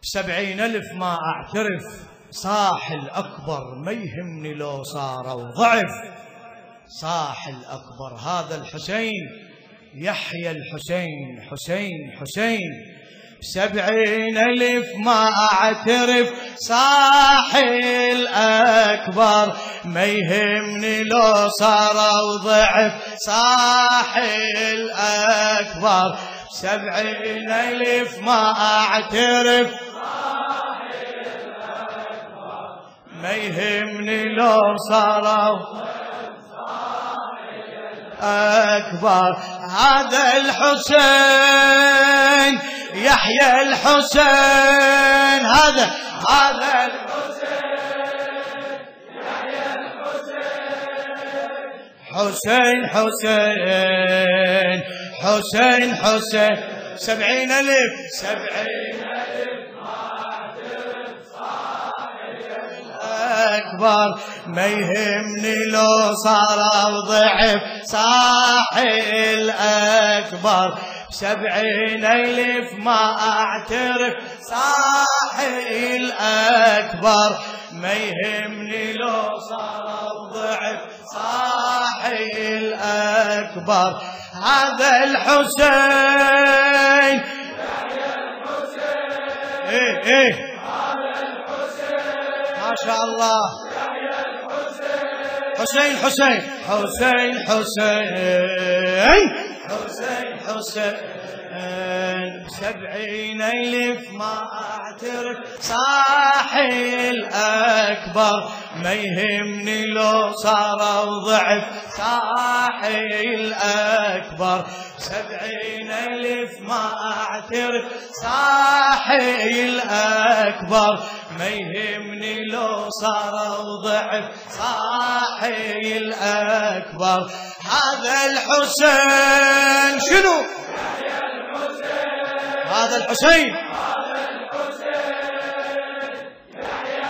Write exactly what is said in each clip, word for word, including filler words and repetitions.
بسبعين ألف ما أعترف، صاح الأكبر ما يهمني لو صاروا ضعف. صاح الأكبر هذا الحسين، يحيى الحسين، حسين حسين. بسبعين ألف ما أعترف، صاح الأكبر ما يهمني لو صاروا ضعف. صاح الأكبر بسبعين ألف ما أعترف، ما يهمني لو صاروا أكبر. هذا الحسين، يحيى الحسين، هذا هذا الحسين، يحيى الحسين، حسين حسين حسين حسين. سبعين ألف سبعين أكبر ما يهمني لو صار ضعف. صاحي الأكبر سبعين ألف ما أعترف. صاحي الأكبر ما يهمني لو صار ضعف. صاحي الأكبر هذا الحسين، ايه ايه ما شاء الله. حسين حسين حسين حسين حسين حسين. سبعين ألف ما أعترف. صاحي الأكبر ما يهمني لو صاروا ضعف. صاحي الأكبر سبعين ألف ما أعترف. صاحي الأكبر ما يهمني لو صاروا ضعف. صاحي الأكبر هذا الحسين. شنو هذا الحسين؟ هذا الحسين، يحيى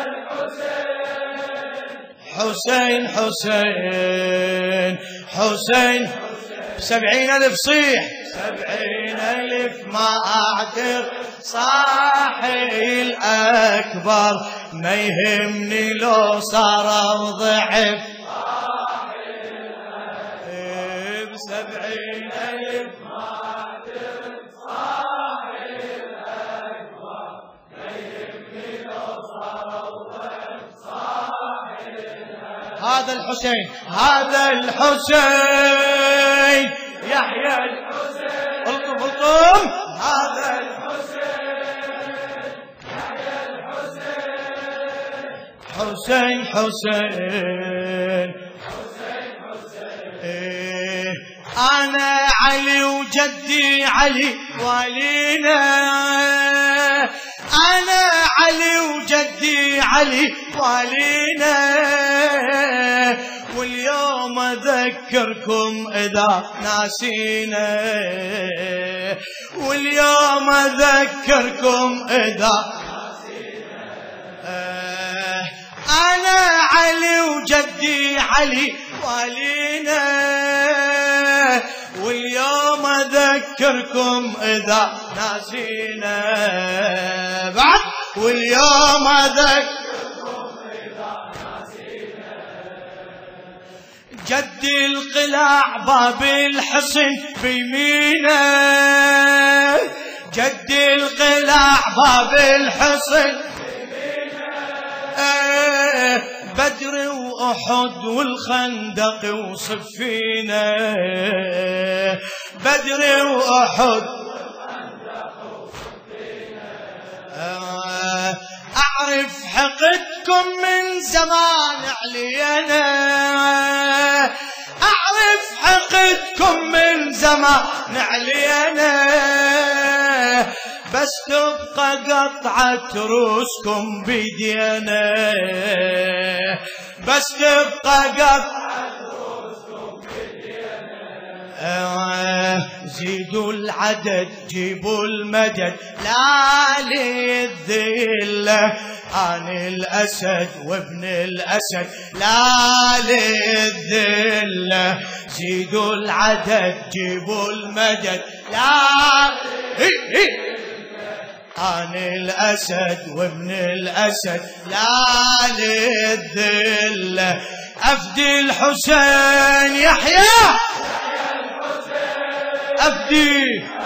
الحسين، حسين حسين حسين. سبعين ألف صيح. سبعين ألف ما أعترف. صاحي الأكبر ما يهمني لو صار ضعف. بسبعين ألف ما أعترف. صاحي الأكبر ما يهمني لو صار ضعف. صاحي الأكبر هذا الحسين، هذا الحسين، يحيى الحسين. القم القم. هذا الحسين، يحيى الحسين، حسين حسين حسين حسين. أنا علي وجدي علي والينا. أنا علي وجدي علي والينا. واليوم أذكركم إذا ناسينا. واليوم أذكركم إذا ناسينا. أنا علي وجدي علي والينا. واليوم أذكركم إذا ناسينا. بعد واليوم أذكركم إذا ناسينا. جدي القلاع باب الحصن بيمينه. جدي القلاع باب الحصن بيمينه. بدر وأحد والخندق وصفينا. بدر وأحد والخندق وصفينا. أعرف حقدكم من زمان علينا. أعرف حقدكم من زمان علينا. بس تبقى قطعة روسكم بيدينا. بس تبقى قطعة روسكم بيدينا. زيدوا العدد جيبوا المدد لا للذلة. أنا الأسد وابن الأسد لا للذلة. زيدوا العدد جيبوا المدد لا. عن الأسد وابن الأسد لا للذلة. أفدي الحسين يحيى أفدي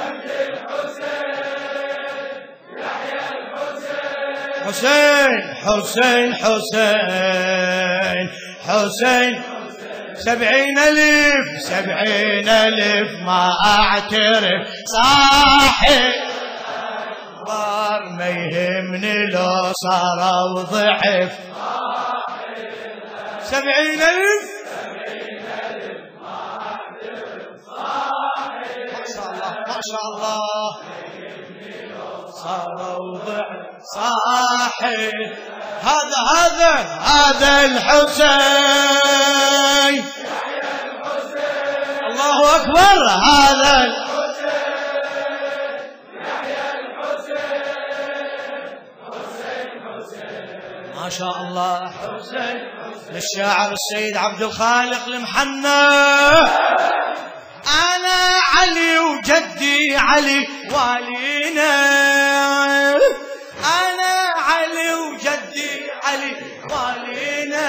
حسين حسين حسين حسين سبعين ألف سبعين ألف ما أعترف صاحي بار ما يهمني لو صار وضعف. سبعين ألف ما شاء الله ما شاء الله صار وضعف صاحي. هذا هذا هذا الحسين الله أكبر. هذا ما شاء الله حسين للشاعر السيد عبد الخالق المحنى. أنا علي وجدي علي والينا. أنا علي وجدي علي والينا.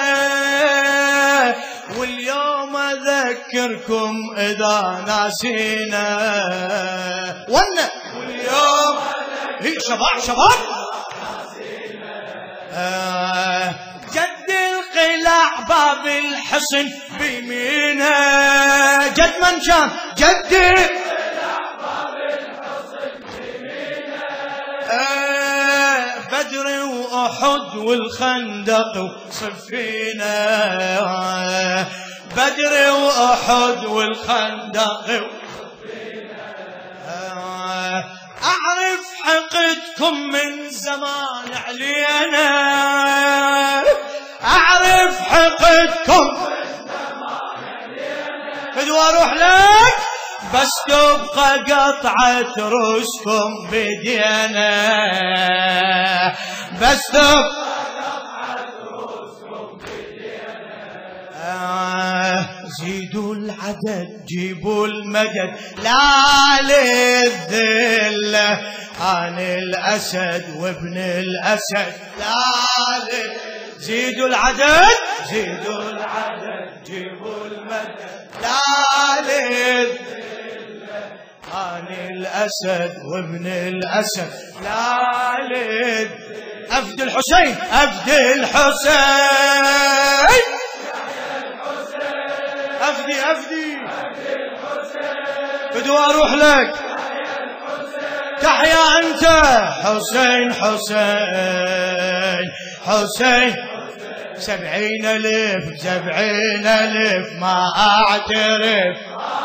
واليوم أذكركم إذا ناسينا. وانا واليوم هي شباب شباب آه جد القلاع باب الحصن بيمينه. جد من كان جد القلاع باب الحصن بيمينه. آه بدر وأحد والخندق وصفينه. آه بدر وأحد والخندق وصفينه. آه أعرف حقدكم من زمان علينا. أعرف حقدكم من زمان علينا. فدوا أروح لك بس تبقى قطعة رؤوسكم بدينا. بس تبقى قطعة رؤوسكم بدينا. آه زيدوا العدد جيبوا المدد لا للذلة. عن الأسد وابن الأسد لا للذلة. زيدوا العدد زيدوا العدد جيبوا المدد لا للذلة. عن الأسد وابن الأسد لا للذلة. أفدي الحسين أفدي الحسين أفدي أفدي بدو أروح لك تحيا أنت حسين حسين حسين. سبعين ألف سبعين ألف ما أعترف.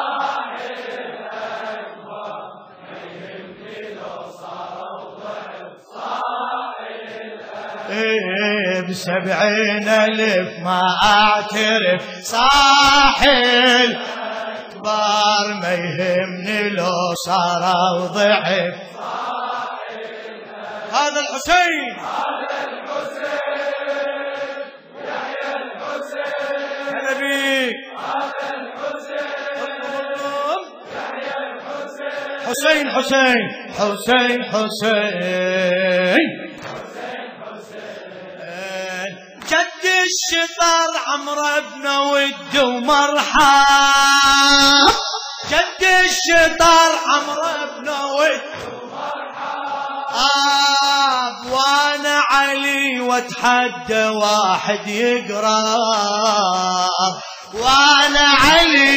بسبعين ألف ما أعترف صاحي الأكبر ما يهمني لو صار وضعف. هذا الحسين هذا الحسين يحيى الحسين هلا بيك. هذا الحسين يحيى الحسين حسين حسين حسين جد الشطر عمرو بن ود ومرحب. جد الشطر عمرو بن ود ومرحب. وانا علي واتحدى واحد يقرب. وانا علي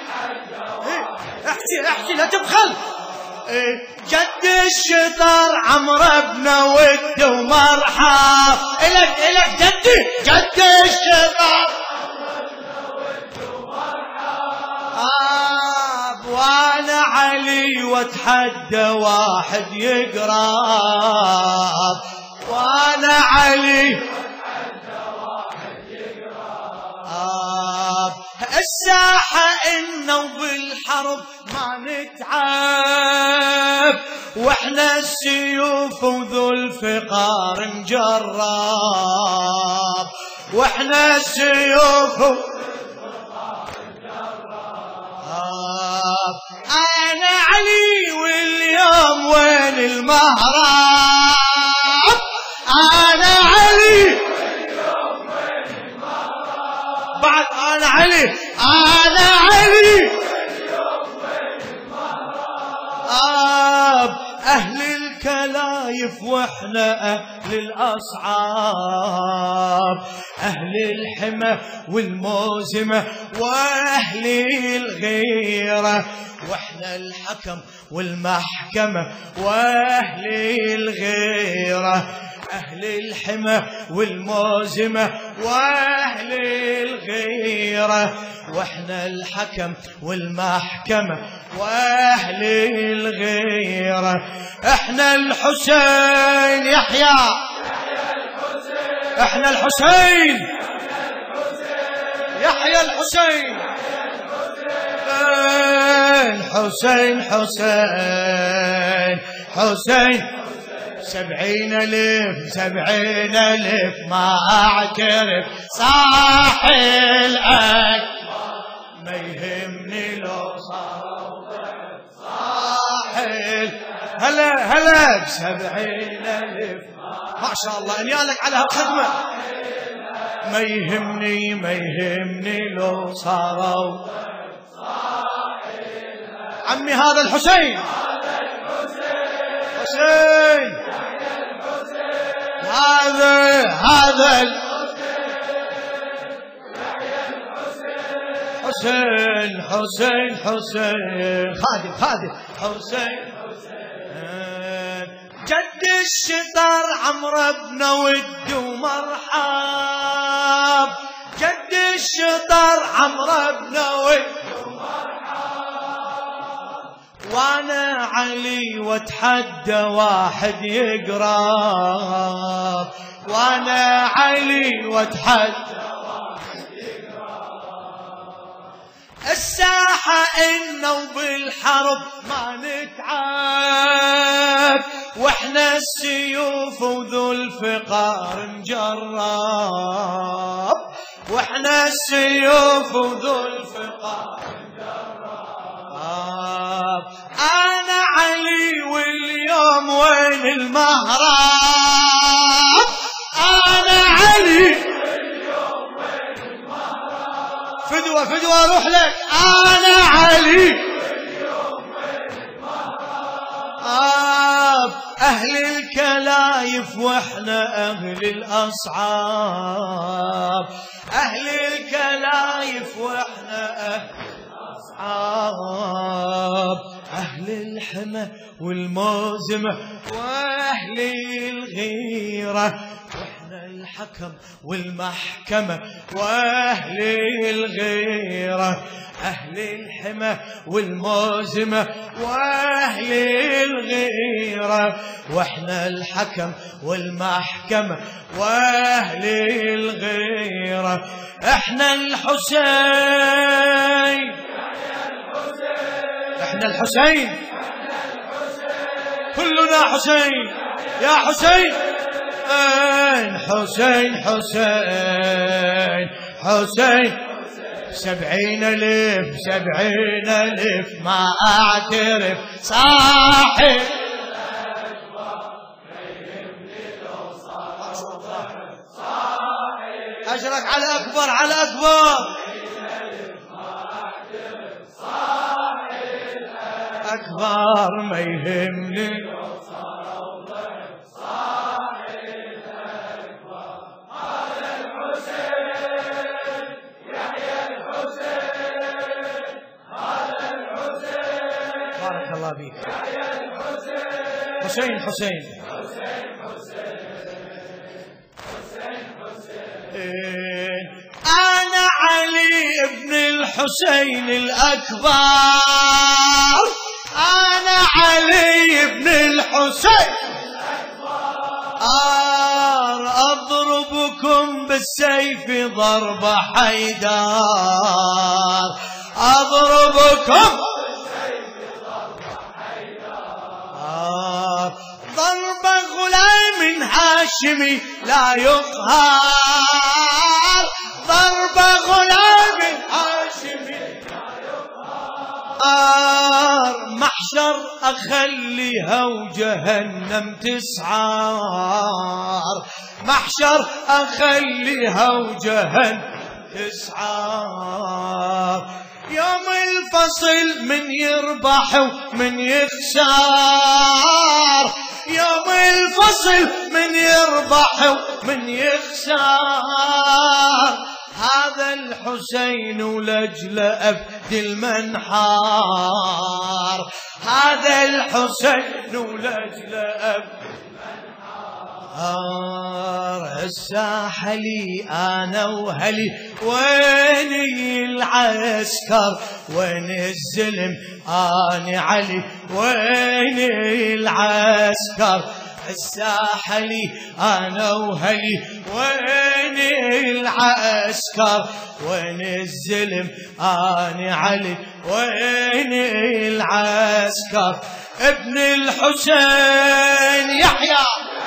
احكي احكي لا تبخل. جد الشطر عمرو بن ود ومرحب. إلك إلك جدي جد الشطر آب. وانا علي واتحدى واحد يقرب. وانا علي آب. الساحة إنه وبالحرب ما نتعب. واحنا السيوف وذو الفقار نجرب. واحنا السيوف وذو الفقار نجرب. انا علي واليوم وين المهراب أنا علي بعد أنا علي أنا علي آب أهل الكلايف وإحنا أهل الأصعاب أهل الحمى والموزمة وأهل الغيرة وإحنا الحكم والمحكمة وأهل الغيرة أهل الحمى والموزمة وأهل الغيرة وإحنا الحكم والمحكمة وأهل الغيرة إحنا الحسين يحيى إحنا الحسين يحيى الحسين حسين حسين حسين سبعين ألف سبعين ألف ما أعترف صاح الأكبر ما يهمني لو صار صاح هلا هلا بسبعين ألف ما شاء الله انيالك على هالخدمة ما يهمني ما يهمني لو صاروا عمي هذا الحسين حسين هذا هذا حسين حسين حسين خادم خادم حسين جد الشطر عمرو بن ود ومرحب جد الشطر عمرو بن ود وانا علي واتحدى واحد يقرب وانا علي واتحدى واحد يقرب الساحة إنه وبالحرب ما نتعب واحنا السيوف وذو الفقار نجرب واحنا السيوف وذو الفقار أنا علي واليوم وين المهراب أنا علي واليوم وين المهراب فدوة فدوة أروح لك أنا علي واليوم وين المهراب أهل الكلايف وإحنا أهل الأصعاب أهل الكلايف وإحنا أهل الأصعاب أهل الحمى والموزمة وأهل الغيرة وإحنا الحكم والمحكمة وأهل الغيرة أهل الحمى والموزمة وأهل الغيرة وإحنا الحكم والمحكمة وأهل الغيرة إحنا الحسين إحنا الحسين كلنا حسين يا حسين حسين حسين حسين سبعين ألف سبعين ألف ما أعترف صاحب أجرك على أكبر على أكبر أكبر ما يهمني بارك الله بيك حسين حسين أنا علي ابن الحسين الأكبر أنا علي ابن الحسين الأكبر أضربكم بالسيف ضرب حيدر أضربكم ضرب غلام هاشمي لا يقهر ضرب غلام هاشمي لا يقهر محشر أخليها وجهنم تسعار، محشر أخليها وجهنم تسعار. يوم الفصل من يربح ومن يخسر، يوم الفصل من يربح ومن يخسر. هذا الحسين ولجل أبدي المنحار، هذا الحسين ولجل أبدي المنحار. الساحة لي أنا وهلي، ويني العسكر وين الزلم أنا علي، ويني العسكر. الساحة لي أنا وهلي، ويني العسكر وين الزلم أنا علي، ويني العسكر. ابن الحسين يحيى،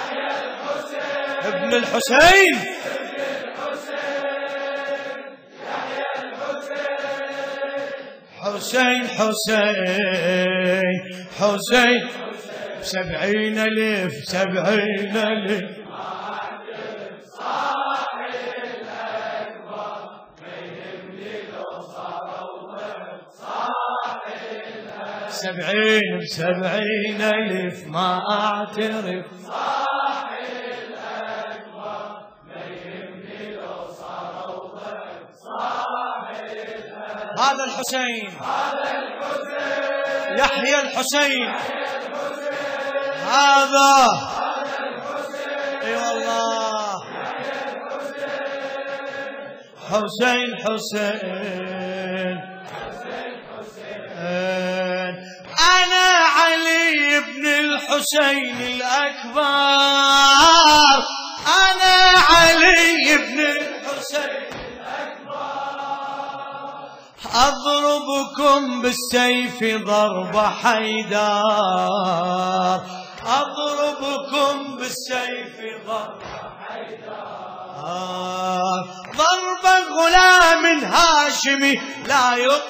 ابن الحسين، حسين حسين حسين سبعين ألف سبعين ألف سبعين سبعين ألف ما أعترف. هذا الحسين، هذا الحسين يحيى الحسين، هذا اي والله حسين حسين. أنا علي بن الحسين الأكبر، أنا علي بن الحسين أضربكم بالسيف ضرب حيدر، أضربكم بالسيف ضرب حيدر. ضرب غلام هاشمي لا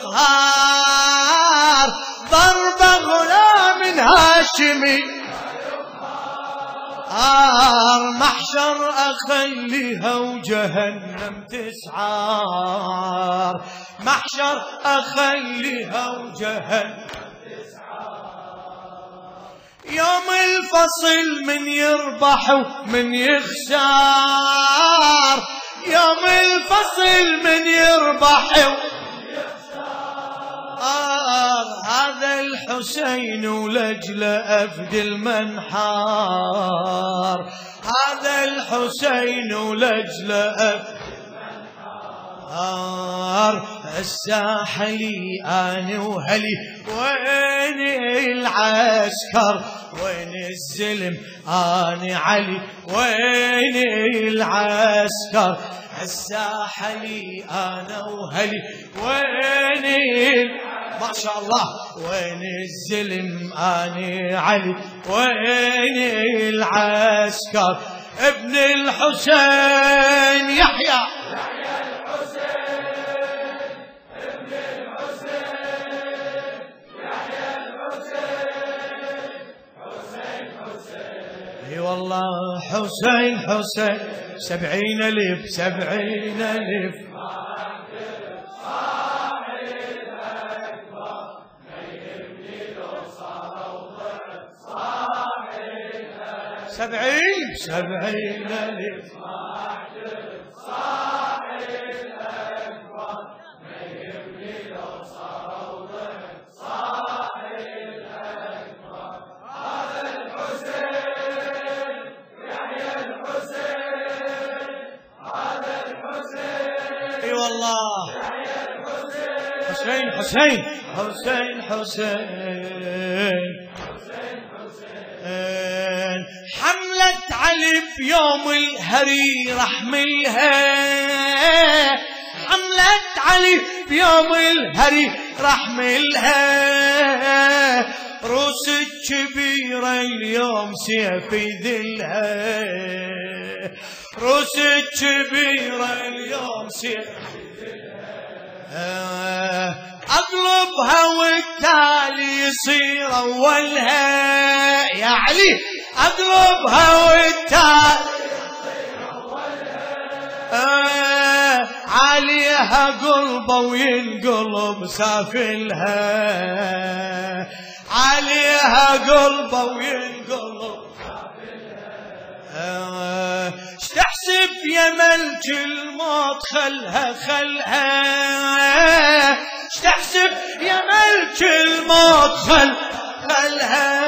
يقهر، ضرب غلام هاشمي آر. محشر أخليها وجهنم تسعار، محشر أخليها وجهنم تسعار. يوم الفصل من يربح ومن يخسر، يوم الفصل من يربح ومن آه. هذا الحسين ولجل أفدي المنحار، هذا الحسين ولجل أفدي المنحار. الساحة لي أنا وهلي، ويني العسكر وين الزلم أنا علي، ويني العسكر. الساحة لي أنا وهلي، ويني ما شاء الله، وين الزلم أنا علي، ويني العسكر. ابن الحسين يحيى، يحيى الحسين، ابن الحسين، يحيى الحسين، حسين حسين. اي والله حسين حسين سبعين ألف سبعين ألف. سبعين سبعين ألف صاحب الأكبر ما يهمني لو صار وضعف صاحب الأكبر. هذا الحسين يحيى الحسين، هذا الحسين اي والله يحيى الحسين، حسين حسين حسين حسين حملة علي بيوم الهري رحملها، حملة علي بيوم الهري رحملها. روس الكبيرة اليوم سيف يذلها، روس الكبيرة اليوم سيف يذلها. اقلبها والتالي يصير اولها يا علي، اقلبها والتالي يصير اولها، عليها قلبه وينقلب سافلها، عليها قلبه وينقلب سافلها. تحسب يا ملك الموت خلها خلها، تحسب يا ملك الموت خل خلها،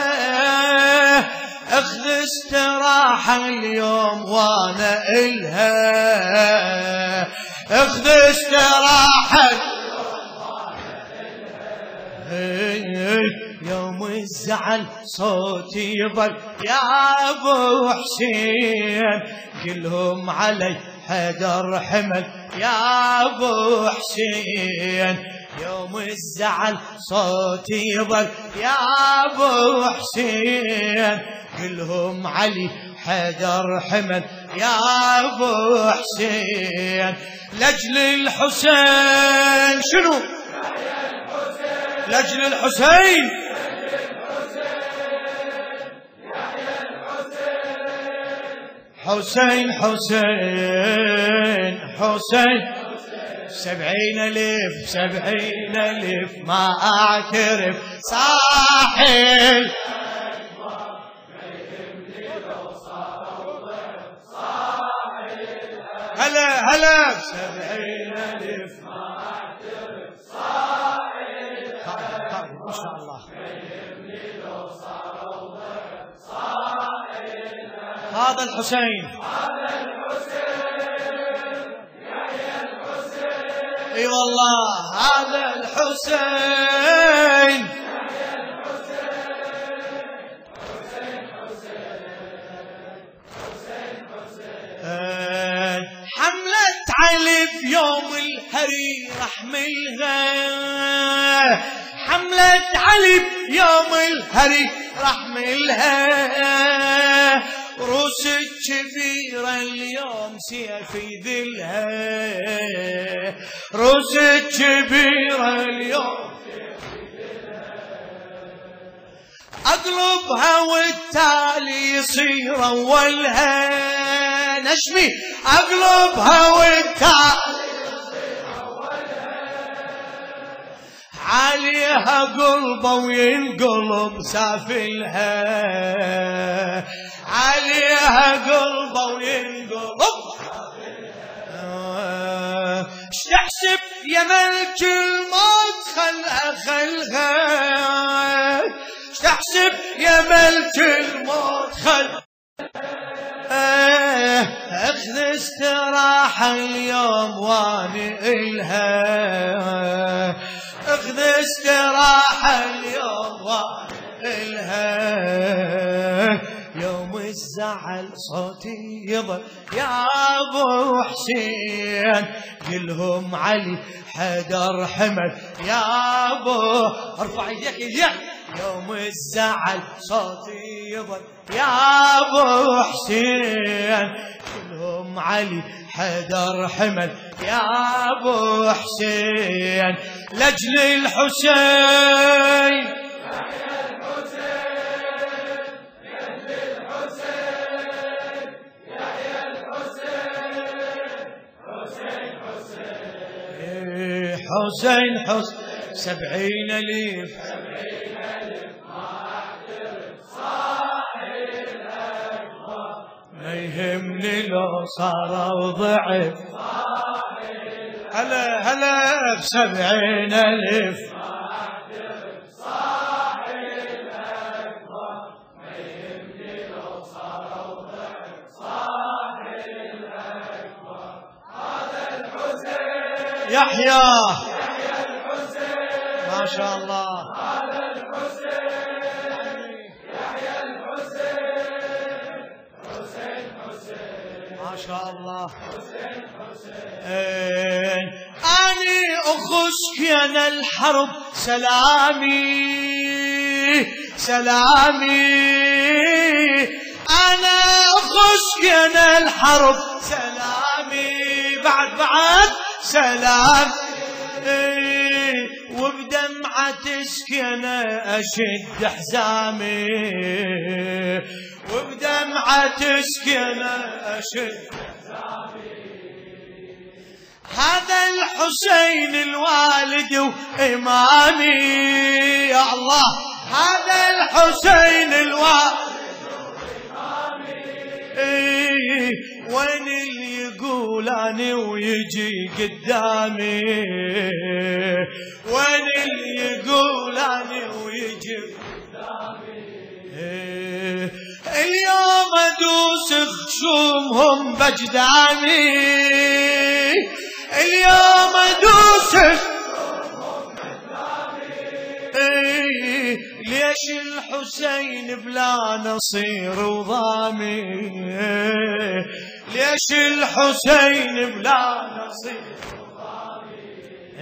اخذ استراحة اليوم وانا الها، اخذ استراحة اليوم وانا الها. يوم الزعل صوتي يضل يا ابو حسين، كلهم علي حدر حمل يا ابو حسين، يوم الزعل صوتي يضل يا ابو حسين، كلهم علي حدر حمل يا ابو حسين، لاجل الحسين شنو؟ لاجل الحسين حسين حسين حسين سبعين ألف سبعين ألف ما أعترف ساحل، هلا هلا سبعين ألف ما أعترف ساحل، ما شاء الله هذا الحسين، هذا الحسين يحيى الحسين، اي والله هذا الحسين يحيى الحسين، حسين حسين حسين حملة علي بيوم الهري رحملها، حملة علي بيوم الهري رحملها، روس الكبيرة اليوم سيف يذلها، روس الكبيرة اليوم سيف يذلها، اقلبها والتالي يصير اولها نشمي، اقلبها والتالي يصير اولها، عليها قلبه وينقلب سافلها، عليها قلبه وينقلب اش تحسب يا ملك الموت خلها خلها، اش تحسب يا ملك الموت خلها، اخذ استراحة اليوم واني الها، اخذ استراحة اليوم واني الها، يوم الزعل صوتي يضل يا ابو حسين، كلهم علي حدر حمل يا ابو، ارفع يديك يديك، يوم الزعل صوتي يضل يا ابو حسين، كلهم علي حدر حمل يا ابو حسين، لاجل الحسين حسين حسين سبعين ألف سبعين ألف ما أعترف صاحب الأكبر، ما يهمني لو صاروا ضعف، هلا هلا بسبعين ألف ما أعترف صاحب الأكبر، ما يهمني لو صاروا ضعف صاحب الأكبر، هذا الحسين يحيى ما شاء الله، هذا الحسين يحيى الحسين، حسين حسين ما شاء الله، حسين حسين أني أخشك أنا الحرب سلامي سلامي، أنا أخشك أنا الحرب سلامي، بعد بعد سلامي، وبدمعة سكينة أشد حزامي وبدمعة سكينة أشد حزامي هذا الحسين الوالد وإمامي يا الله هذا الحسين الوالد إيه وين اللي يقولاني ويجي قدامي وين اللي يقولاني ويجي قدامي إيه اليوم ادوس خشومهم بجدامي اليوم ادوس خشومهم بجدامي إيه ليش الحسين بلا نصير وضامي ليش الحسين بلا نصير وضامي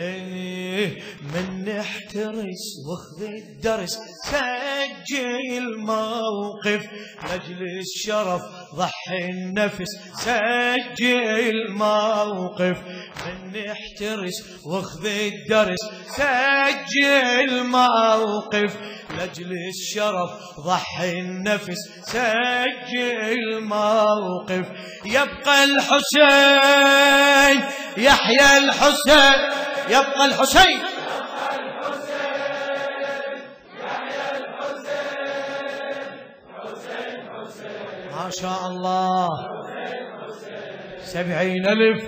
من نحترس واخذ الدرس سجل الموقف لاجل الشرف ضحي النفس سجل الموقف من نحترس واخذ الدرس سجل الموقف لاجل الشرف ضحي النفس سجل الموقف يبقى الحسين يحيى الحسين يبقى الحسين ما شاء الله سبعين ألف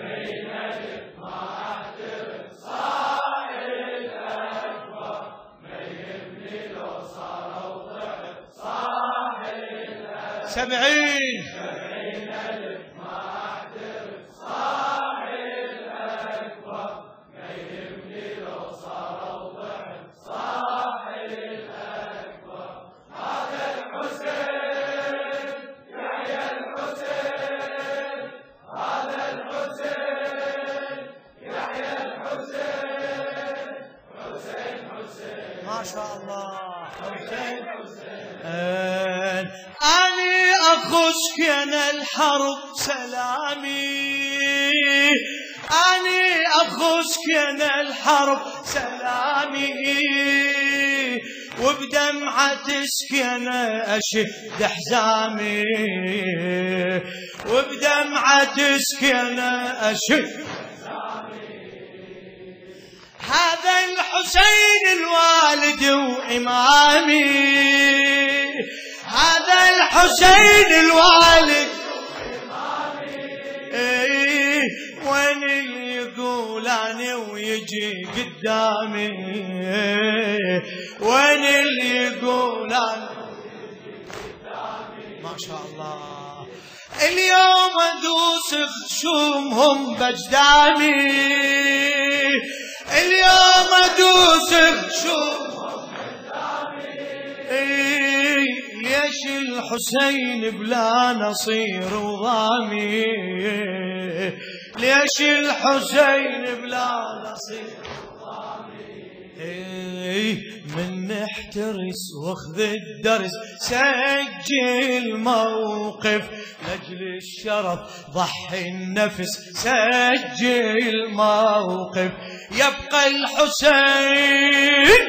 سبعين سبعين ألف ما أحترم صاحي الأكبر ما يهمني لو صار وضعف صاحي الأكبر هذا الحسين يحيى الحسين هذا الحسين يحيى الحسين حسين حسين ما شاء الله حسين حسين أني أخشك أنا الحرب سلامي أني أخشك أنا الحرب سلامي وبدمعة سكينة أشد حزامي وبدمعة سكينة أشد هذا الحسين الوالد وإمامي هذا الحسين الوالد إيه وين اللي يقولاني ويجي قدامي إيه وين اللي يقولاني ما شاء الله اليوم ادوس خشومهم بجدامي اليوم ادوس خشومهم بجدامي إيه ليش الحسين بلا نصير وضامي ليش الحسين بلا نصير وضامي إيه من نحترس واخذ الدرس سجل موقف لاجل الشرف ضحي النفس سجل موقف يبقى الحسين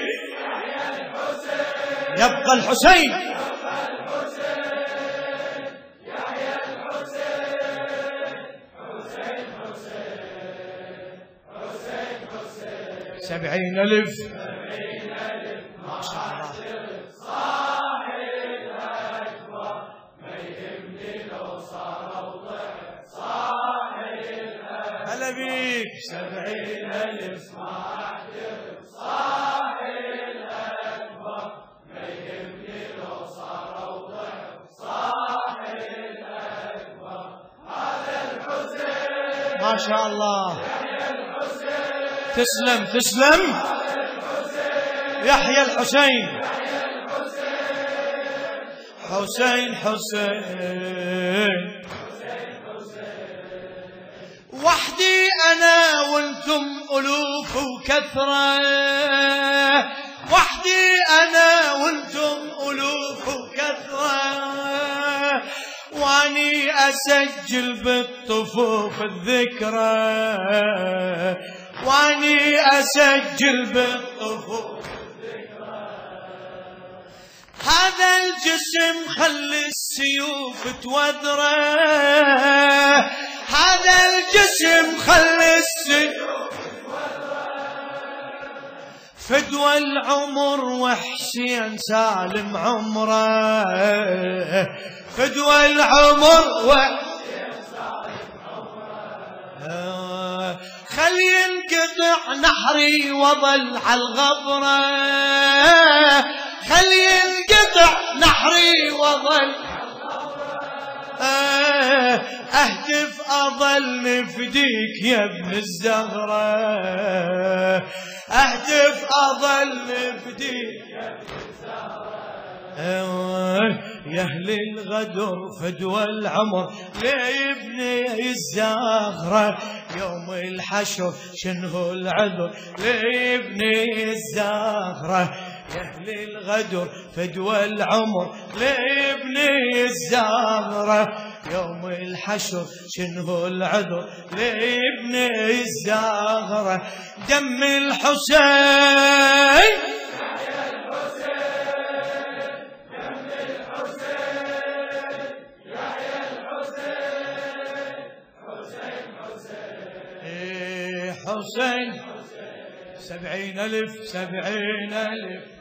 يبقى الحسين سبعين ألف ما شاء الله صاحي الأكبر ما يهمني لو صار وضعف صاحي الأكبر هلا بيك سبعين ألف ما أحترم صاحي الأكبر ما يهمني لو صار وضعف صاحي الأكبر هذا الحسين ما شاء الله تسلم تسلم يحيى الحسين حسين حسين وحدي أنا وانتم ألوف وكثرة وحدي أنا وانتم ألوف وكثرة واني أسجل بالطفوف الذكرى واني اسجل بالطفول هذا الجسم خلي السيوف تودره، هذا الجسم خلي السيوف فدوى العمر وحسين سالم عمره، فدوى العمر وحسين سالم عمره، خل ينقطع نحري وظل على الغبره، خل ينقطع نحري وظل اهتف اظل نفديك يا ابن الزهرة، اهتف اظل نفديك يا ابن الزهرة، يا اهل الغدر فدوى العمر لابني الزهرة، يوم الحشر شنو العذر لابني الزهرة، يا اهل الغدر فدوى العمر لابني الزهرة، يوم الحشر شنو العذر لابني الزهرة، دم الحسين يحيى الحسين، دم الحسين يحيى الحسين، حسين حسين حسين سبعين ألف سبعين ألف